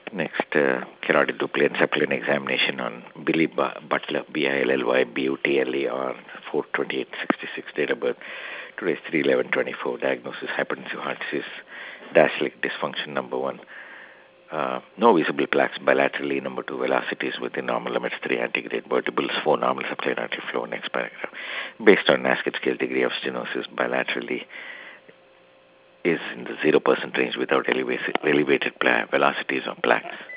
Next, carotid duplicate encephalon examination on Billy Butler, Billy Butle, on 4/28/66, date of birth. Today is 3/11/24. Diagnosis: hypertensive heart disease, diastolic dysfunction, number 1. No visible plaques bilaterally, number 2. Velocities within normal limits, 3. Antegrade vertebrals, 4. Normal subclavian artery flow. Next paragraph. Based on Nasket scale, degree of stenosis bilaterally is in the 0% range without elevated velocities or plaques.